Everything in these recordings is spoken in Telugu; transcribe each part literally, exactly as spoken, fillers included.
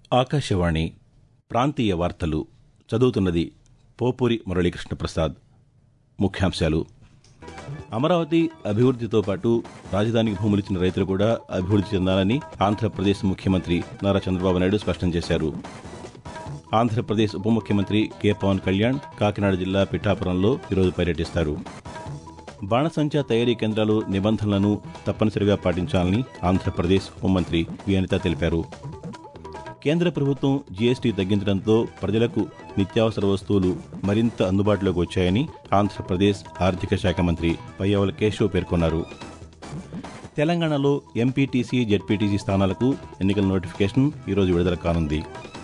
ఆకాశవాణి ప్రాంతీయ వార్తలు చదువుతున్నది పోపూరి మురళీకృష్ణ ప్రసాద్. ముఖ్యాంశాలు: అమరావతి అభివృద్దితో పాటు రాజధానికి భూములిచ్చిన రైతులు కూడా అభివృద్ది చెందాలని ఆంధ్రప్రదేశ్ ముఖ్యమంత్రి నారా చంద్రబాబు నాయుడు స్పష్టం చేశారు. ఆంధ్రప్రదేశ్ ఉప ముఖ్యమంత్రి కె పవన్ కళ్యాణ్ కాకినాడ జిల్లా పిఠాపురంలో ఈరోజు పర్యటిస్తారు. బాణసంచా తయారీ కేంద్రాలు నిబంధనలను తప్పనిసరిగా పాటించాలని ఆంధ్రప్రదేశ్ హోంమంత్రి వి అనిత తెలిపారు. కేంద్ర ప్రభుత్వం జీఎస్టీ తగ్గించడంతో ప్రజలకు నిత్యావసర వస్తువులు మరింత అందుబాటులోకి వచ్చాయని ఆంధ్రప్రదేశ్ ఆర్థిక శాఖ మంత్రి పయ్యావుల కేశవ్ పేర్కొన్నారు. తెలంగాణలో ఎంపీటీసీ, జెడ్పీటీసీ స్థానాలకు ఎన్నికల నోటిఫికేషన్ ఈరోజు విడుదల కానుంది.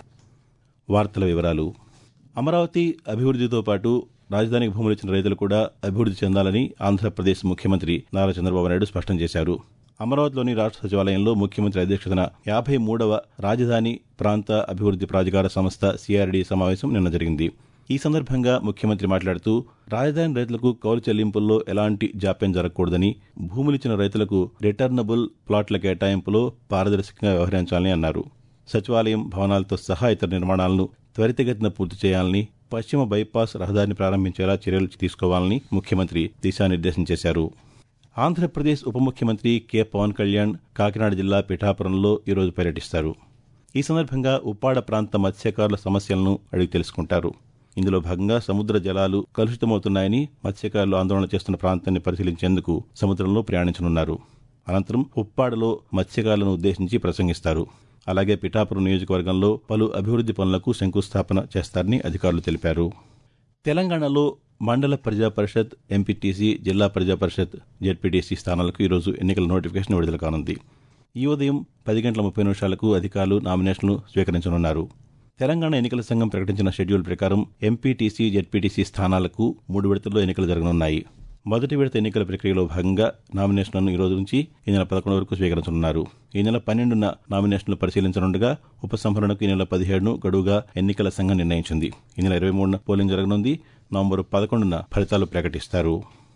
వార్తల వివరాలు: అమరావతి అభివృద్దితో పాటు రాజధానికి భూములిచ్చిన రైతులు కూడా అభివృద్ది చెందాలని ఆంధ్రప్రదేశ్ ముఖ్యమంత్రి నారా చంద్రబాబు నాయుడు స్పష్టం చేశారు. అమరావతిలోని రాష్ట్ర సచివాలయంలో ముఖ్యమంత్రి అధ్యక్షతన యాభై మూడవ రాజధాని ప్రాంత అభివృద్ది ప్రాధికార సంస్థ సిఆర్డీ సమావేశం నిన్న జరిగింది. ఈ సందర్భంగా ముఖ్యమంత్రి మాట్లాడుతూ రాజధాని రైతులకు కౌలు చెల్లింపుల్లో ఎలాంటి జాప్యం జరగకూడదని, భూములిచ్చిన రైతులకు రిటర్నబుల్ ప్లాట్ల కేటాయింపులో పారదర్శకంగా వ్యవహరించాలని అన్నారు. సచివాలయం భవనాలతో సహా ఇతర నిర్మాణాలను త్వరితగతిన పూర్తి చేయాలని, పశ్చిమ బైపాస్ రహదారిని ప్రారంభించేలా చర్యలు తీసుకోవాలని ముఖ్యమంత్రి దిశానిర్దేశం చేశారు. ఆంధ్రప్రదేశ్ ఉప ముఖ్యమంత్రి కె పవన్ కళ్యాణ్ కాకినాడ జిల్లా పిఠాపురంలో ఈరోజు పర్యటిస్తారు. ఈ సందర్భంగా ఉప్పాడ ప్రాంత మత్స్యకారుల సమస్యలను అడిగి తెలుసుకుంటారు. ఇందులో భాగంగా సముద్ర జలాలు కలుషితమవుతున్నాయని మత్స్యకారులు ఆందోళన చేస్తున్న ప్రాంతాన్ని పరిశీలించేందుకు సముద్రంలో ప్రయాణించనున్నారు. అనంతరం ఉప్పాడలో మత్స్యకారులను ఉద్దేశించి ప్రసంగిస్తారు. అలాగే పిఠాపురం నియోజకవర్గంలో పలు అభివృద్ది పనులకు శంకుస్థాపన చేస్తారని అధికారులు తెలిపారు. తెలంగాణలో మండల ప్రజా పరిషత్, ఎంపీటీసీ, జిల్లా ప్రజా పరిషత్, జెడ్పీటీసీ స్థానాలకు ఈరోజు ఎన్నికల నోటిఫికేషన్ విడుదల కానుంది. ఈ ఉదయం పది గంటల ముప్పై నిమిషాలకు అధికారులు నామినేషన్లు స్వీకరించనున్నారు. తెలంగాణ ఎన్నికల సంఘం ప్రకటించిన షెడ్యూల్ ప్రకారం ఎంపీటీసీ, జెడ్పీటీసీ స్థానాలకు మూడు విడతల్లో ఎన్నికలు జరగనున్నాయి. మొదటి విడత ఎన్నికల ప్రక్రియలో భాగంగా నామినేషన్లను ఈ రోజు నుంచి ఈ నెల పదకొండు వరకు స్వీకరించనున్నారు. ఈ నెల పన్నెండున నామినేషన్లు పరిశీలించనుండగా ఉపసంహరణకు ఈ నెల పదిహేడును గడువుగా ఎన్నికల సంఘం నిర్ణయించింది. ఈ నెల ఇరవై మూడున పోలింగ్ జరగనుంది. నవంబరు పదకొండున ఫలితాలు ప్రకటిస్తారు.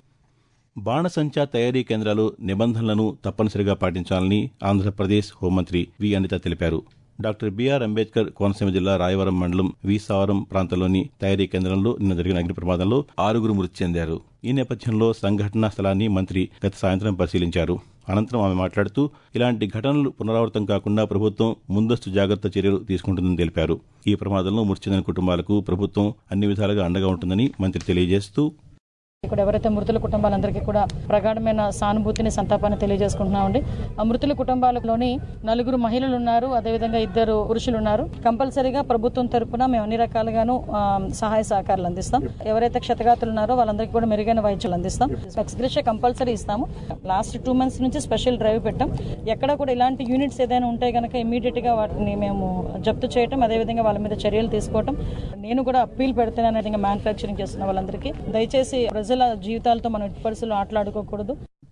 బాణసంచా తయారీ కేంద్రాలు నిబంధనలను తప్పనిసరిగా పాటించాలని ఆంధ్రప్రదేశ్ హోంమంత్రి వి అనిత తెలిపారు. డాక్టర్ బిఆర్ అంబేద్కర్ కోనసీమ జిల్లా రాయవరం మండలం వీసావరం ప్రాంతంలోని తయారీ కేంద్రంలో నిన్న జరిగిన అగ్ని ప్రమాదంలో ఆరుగురు మృతి చెందారు. ఈ నేపథ్యంలో సంఘటనా స్థలాన్ని మంత్రి గత సాయంత్రం పరిశీలించారు. అనంతరం ఆమె మాట్లాడుతూ ఇలాంటి ఘటనలు పునరావృతం కాకుండా ప్రభుత్వం ముందస్తు జాగ్రత్త చర్యలు తీసుకుంటుందని తెలిపారు. ఈ ప్రమాదంలో మృతి చెందిన కుటుంబాలకు ప్రభుత్వం అన్ని విధాలుగా అండగా ఉంటుందని మంత్రి తెలియజేస్తూ, ఇక్కడ ఎవరైతే మృతుల కుటుంబాలందరికీ కూడా ప్రగాఢమైన సానుభూతిని, సంతాపాన్ని తెలియజేసుకుంటున్నామండి. ఆ మృతుల కుటుంబాలలోని నలుగురు మహిళలు ఉన్నారు, అదేవిధంగా ఇద్దరు పురుషులు ఉన్నారు. కంపల్సరీగా ప్రభుత్వం తరపున మేము అన్ని రకాలుగాను సహాయ సహకారాలు అందిస్తాం. ఎవరైతే క్షతగాతులు ఉన్నారో వాళ్ళందరికీ కూడా మెరుగైన వైద్యాలు అందిస్తాం. ఎక్స్గ్రేషియా కంపల్సరీ ఇస్తాము. లాస్ట్ టూ మంత్స్ నుంచి స్పెషల్ డ్రైవ్ పెట్టాం. ఎక్కడ కూడా ఇలాంటి యూనిట్స్ ఏదైనా ఉంటే కనుక ఇమీడియట్ గా వాటిని మేము జప్తు చేయటం, అదేవిధంగా వాళ్ళ మీద చర్యలు తీసుకోవటం. నేను కూడా అప్పీల్ పెడుతున్నాను మ్యానుఫ్యాక్చరింగ్ చేస్తున్న వాళ్ళందరికీ, దయచేసి ప్రజల జీవితాలతో మనం పరిస్థితులు ఆటలాడుకోకూడదు.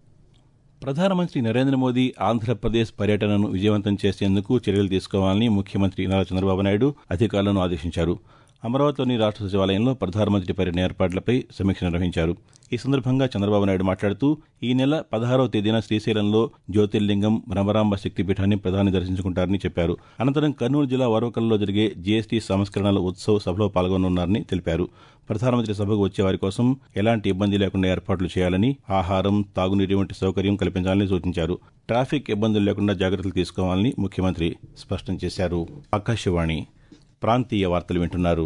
ప్రధానమంత్రి నరేంద్ర మోదీ ఆంధ్రప్రదేశ్ పర్యటనను విజయవంతం చేసేందుకు చర్యలు తీసుకోవాలని ముఖ్యమంత్రి నారా చంద్రబాబు నాయుడు అధికారులను ఆదేశించారు. అమరావతిలోని రాష్ట్ర సచివాలయంలో ప్రధానమంత్రి పర్యటన ఏర్పాట్లపై సమీక్ష నిర్వహించారు. ఈ సందర్భంగా చంద్రబాబు నాయుడు మాట్లాడుతూ ఈ నెల పదహారవ తేదీన శ్రీశైలంలో జ్యోతిర్లింగం భ్రమరాంబ శక్తిపీఠాన్ని ప్రధాని దర్శించుకుంటారని చెప్పారు. అనంతరం కర్నూలు జిల్లా వరవకల్లో జరిగే జీఎస్టీ సంస్కరణల ఉత్సవ్ సభలో పాల్గొనున్నారని తెలిపారు. ప్రధానమంత్రి సభకు వచ్చే వారి కోసం ఎలాంటి ఇబ్బంది లేకుండా ఏర్పాట్లు చేయాలని, ఆహారం, తాగునీరు వంటి సౌకర్యం కల్పించాలని సూచించారు. ట్రాఫిక్ ఇబ్బందులు లేకుండా జాగ్రత్తలు తీసుకోవాలని ముఖ్యమంత్రి స్పష్టం చేశారు. ఆకాశవాణి ప్రాంతీయ వార్తలు వింటున్నారు.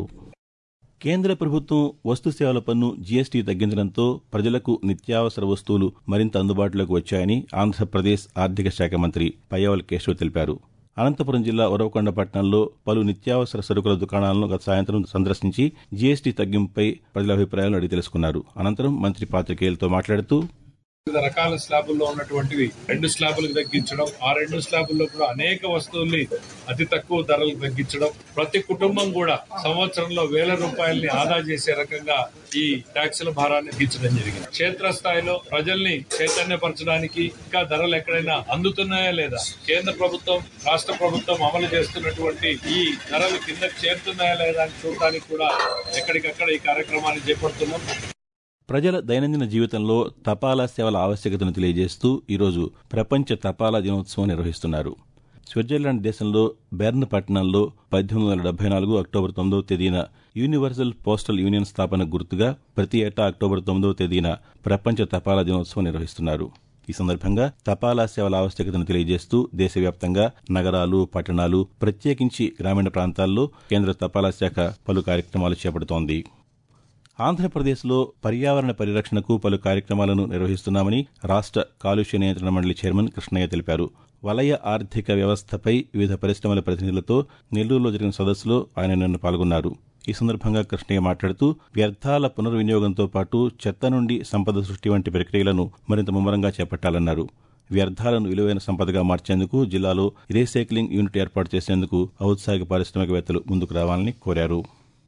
కేంద్ర ప్రభుత్వం వస్తు సేవల పన్ను జీఎస్టీ తగ్గించడంతో ప్రజలకు నిత్యావసర వస్తువులు మరింత అందుబాటులోకి వచ్చాయని ఆంధ్రప్రదేశ్ ఆర్థిక శాఖ మంత్రి పయ్యావుల కేశవ్ తెలిపారు. అనంతపురం జిల్లా ఉరవకొండ పట్టణంలో పలు నిత్యావసర సరుకుల దుకాణాలను గత సాయంత్రం సందర్శించి జీఎస్టీ తగ్గింపుపై ప్రజల అభిప్రాయాలను అడిగి తెలుసుకున్నారు. అనంతరం మంత్రి పాతికేయులతో మాట్లాడుతూ, వివిధ రకాల స్లాబుల్లో ఉన్నటువంటివి రెండు స్లాబులకు తగ్గించడం, ఆ రెండు స్లాబుల్లో కూడా అనేక వస్తువుల్ని అతి తక్కువ ధరలకు తగ్గించడం, ప్రతి కుటుంబం కూడా సంవత్సరంలో వేల రూపాయల్ని ఆదా చేసే రకంగా ఈ ట్యాక్సుల భారాన్ని తగ్గించడం జరిగింది. క్షేత్రస్థాయిలో ప్రజల్ని చైతన్యపరచడానికి, ఇంకా ధరలు ఎక్కడైనా అందుతున్నాయా లేదా, కేంద్ర ప్రభుత్వం, రాష్ట్ర ప్రభుత్వం అమలు చేస్తున్నటువంటి ఈ ధరలు కిందకి చేరుతున్నాయా లేదా అని చూడడానికి కూడా ఎక్కడికక్కడ ఈ కార్యక్రమాన్ని చేపడుతున్నాం. ప్రజల దైనందిన జీవితంలో తపాలా సేవల ఆవశ్యకతను తెలియజేస్తూ ఈరోజు ప్రపంచ తపాలా దినోత్సవం నిర్వహిస్తున్నారు. స్విట్జర్లాండ్ దేశంలో బెర్న్ పట్టణంలో పద్దెనిమిది వందల డెబ్బై నాలుగు అక్టోబర్ తొమ్మిదవ తేదీన యూనివర్సల్ పోస్టల్ యూనియన్ స్థాపన గుర్తుగా ప్రతి ఏటా అక్టోబర్ తొమ్మిదవ తేదీన ప్రపంచ తపాలా దినోత్సవం నిర్వహిస్తున్నారు. ఈ సందర్భంగా తపాలా సేవల ఆవశ్యకతను తెలియజేస్తూ దేశవ్యాప్తంగా నగరాలు, పట్టణాలు, ప్రత్యేకించి గ్రామీణ ప్రాంతాల్లో కేంద్ర తపాలా శాఖ పలు కార్యక్రమాలు చేపడుతోంది. ఆంధ్రప్రదేశ్లో పర్యావరణ పరిరక్షణకు పలు కార్యక్రమాలను నిర్వహిస్తున్నామని రాష్ట్ర కాలుష్య నియంత్రణ మండలి చైర్మన్ కృష్ణయ్య తెలిపారు. వలయ ఆర్థిక వ్యవస్థపై వివిధ పరిశ్రమల ప్రతినిధులతో నెల్లూరులో జరిగిన సదస్సులో ఆయన నిన్న పాల్గొన్నారు. ఈ సందర్భంగా కృష్ణయ్య మాట్లాడుతూ వ్యర్థాల పునర్వినియోగంతో పాటు చెత్త నుండి సంపద సృష్టి వంటి ప్రక్రియలను మరింత ముమ్మరంగా చేపట్టాలన్నారు. వ్యర్థాలను విలువైన సంపదగా మార్చేందుకు జిల్లాలో రీసైక్లింగ్ యూనిట్ ఏర్పాటు చేసేందుకు ఔత్సాహిక పారిశ్రామికవేత్తలు ముందుకు రావాలని కోరారు.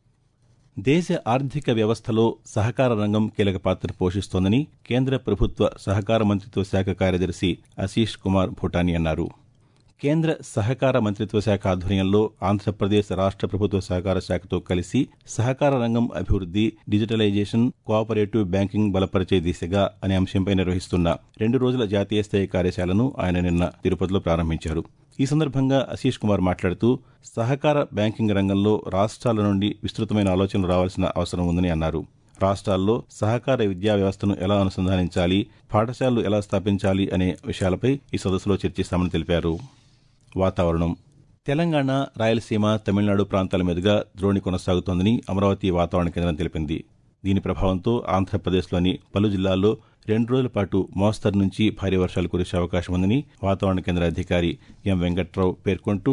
దేశ ఆర్థిక వ్యవస్థలో సహకార రంగం కీలక పాత్ర పోషిస్తోందని కేంద్ర ప్రభుత్వ సహకార మంత్రిత్వ శాఖ కార్యదర్శి ఆశీష్ కుమార్ భూటానీ అన్నారు. కేంద్ర సహకార మంత్రిత్వ శాఖ ఆధ్వర్యంలో ఆంధ్రప్రదేశ్ రాష్ట్ర ప్రభుత్వ సహకార శాఖతో కలిసి సహకార రంగం అభివృద్ది, డిజిటలైజేషన్, కోఆపరేటివ్ బ్యాంకింగ్ బలపరిచే దిశగా అనే అంశంపై నిర్వహిస్తున్న రెండు రోజుల జాతీయ స్థాయి కార్యశాలను ఆయన నిన్న తిరుపతిలో ప్రారంభించారు. ఈ సందర్భంగా ఆశీష్ కుమార్ మాట్లాడుతూ సహకార బ్యాంకింగ్ రంగంలో రాష్ట్రాల నుండి విస్తృతమైన ఆలోచనలు రావాల్సిన అవసరం ఉందని అన్నారు. రాష్ట్రాల్లో సహకార విద్యా వ్యవస్థను ఎలా అనుసంధానించాలి, పాఠశాలలు ఎలా స్థాపించాలి అనే విషయాలపై ఈ సదస్సులో చర్చిస్తామని తెలిపారు. వాతావరణం. తెలంగాణ, రాయలసీమ, తమిళనాడు ప్రాంతాల మీదుగా ద్రోణి కొనసాగుతోందని అమరావతి వాతావరణ కేంద్రం తెలిపింది. దీని ప్రభావంతో ఆంధ్రప్రదేశ్లోని పలు జిల్లాల్లో రెండు రోజుల పాటు మోస్తరు నుంచి భారీ వర్షాలు కురిసే అవకాశం ఉందని వాతావరణ కేంద్ర అధికారి ఎం వెంకట్రావు పేర్కొంటూ,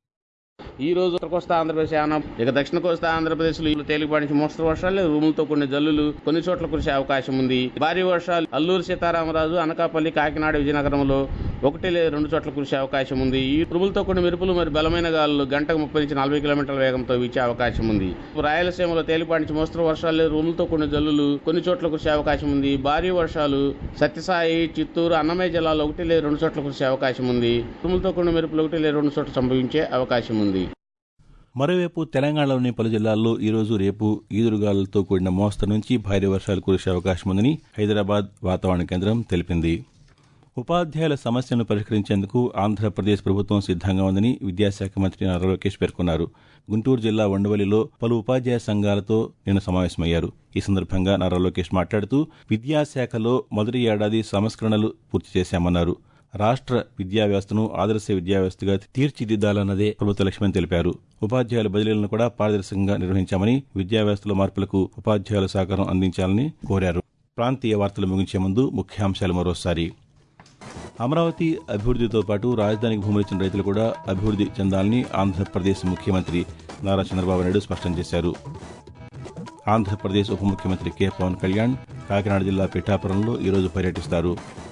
ఈ రోజు ఉత్తర కోస్తా ఆంధ్రప్రదేశ్ యానం, ఇక దక్షిణ కోస్తా ఆంధ్రప్రదేశ్ లో తేలికపాటి నుంచి మోస్తరు వర్షాలు, ఉరుములతో కొన్ని జల్లులు కొన్ని చోట్ల కురిసే అవకాశం ఉంది. భారీ వర్షాలు అల్లూరు సీతారామరాజు, అనకాపల్లి, కాకినాడ, విజయనగరంలో ఒకటి లేదా రెండు చోట్ల కురిసే అవకాశం ఉంది. ఈ ఉరుములతో కొన్ని మెరుపులు మరి బలమైన గాలులు గంటకు ముప్పై నుంచి నలభై కిలోమీటర్ల వేగంతో వీచే అవకాశం ఉంది. రాయలసీమలో తేలికపాటి నుంచి మోస్తరు వర్షాలు, ఉరుములతో కొన్ని జల్లులు కొన్ని చోట్ల కురిసే అవకాశం ఉంది. భారీ వర్షాలు సత్యసాయి, చిత్తూరు, అన్నమయ్య జిల్లాలో ఒకటి లేదా రెండు చోట్ల కురిసే అవకాశం ఉంది. ఉరుములతో కొన్ని మెరుపులు ఒకటి లేదా రెండు చోట్ల సంభవించే అవకాశం ఉంది. మరోవైపు తెలంగాణలోని పలు జిల్లాల్లో ఈరోజు, రేపు ఈదురుగాలులతో కూడిన మోస్తరు నుంచి భారీ వర్షాలు కురిసే అవకాశం ఉందని హైదరాబాద్ వాతావరణ కేంద్రం తెలిపింది. ఉపాధ్యాయుల సమస్యను పరిష్కరించేందుకు ఆంధ్రప్రదేశ్ ప్రభుత్వం సిద్దంగా ఉందని విద్యాశాఖ మంత్రి నారా లోకేష్ పేర్కొన్నారు. గుంటూరు జిల్లా ఉండవల్లిలో పలు ఉపాధ్యాయ సంఘాలతో నిన్న సమావేశమయ్యారు. ఈ సందర్భంగా నారా లోకేష్ మాట్లాడుతూ విద్యాశాఖలో మొదటి ఏడాది సంస్కరణలు పూర్తి చేశామన్నారు. రాష్ట్ర విద్యా వ్యవస్థను ఆదర్శ విద్యా వ్యవస్థగా తీర్చిదిద్దాలన్నదే ప్రభుత్వ లక్ష్యమని తెలిపారు. ఉపాధ్యాయుల బదిలీలను కూడా పారదర్శకంగా నిర్వహించామని, విద్యా వ్యవస్థలో మార్పులకు ఉపాధ్యాయుల సహకారం అందించాలని కోరారు. ప్రాంతీయ వార్తలు ముగించే ముందు ముఖ్యాంశాలు మరోసారి. అమరావతి అభివృద్దితో పాటు రాజధానికి భూములిచ్చిన రైతులు కూడా అభివృద్ది చెందాలని ఆంధ్రప్రదేశ్ ముఖ్యమంత్రి నారా చంద్రబాబు నాయుడు స్పష్టం చేశారు. ఆంధ్రప్రదేశ్ ఉప ముఖ్యమంత్రి కె పవన్ కళ్యాణ్ కాకినాడ జిల్లా పిఠాపురంలో ఈరోజు పర్యటిస్తారు.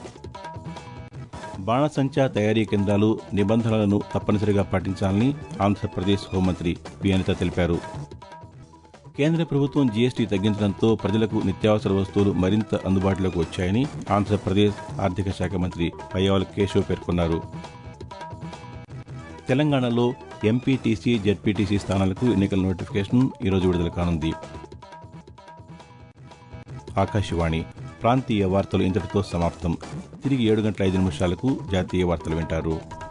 బాణసంచా తయారీ కేంద్రాలు నిబంధనలను తప్పనిసరిగా పాటించాలని ఆంధ్రప్రదేశ్ హోంమంత్రి పి అనిత తెలిపారు. కేంద్ర ప్రభుత్వం జీఎస్టీ తగ్గించడంతో ప్రజలకు నిత్యావసర వస్తువులు మరింత అందుబాటులోకి వచ్చాయని ఆంధ్రప్రదేశ్ ఆర్థిక శాఖ మంత్రి పయ్యావుల కేశవ్ పేర్కొన్నారు. తెలంగాణలో ఎంపీటీసీ, జెడ్పీటీసీ స్థానాలకు ఎన్నికల నోటిఫికేషన్ ఈరోజు విడుదల కానుంది. ఆకాశవాణి ప్రాంతీయ వార్తలు ఇంతటితో సమాప్తం. తిరిగి ఏడు గంటల ఐదు నిమిషాలకు జాతీయ వార్తలు వింటారు.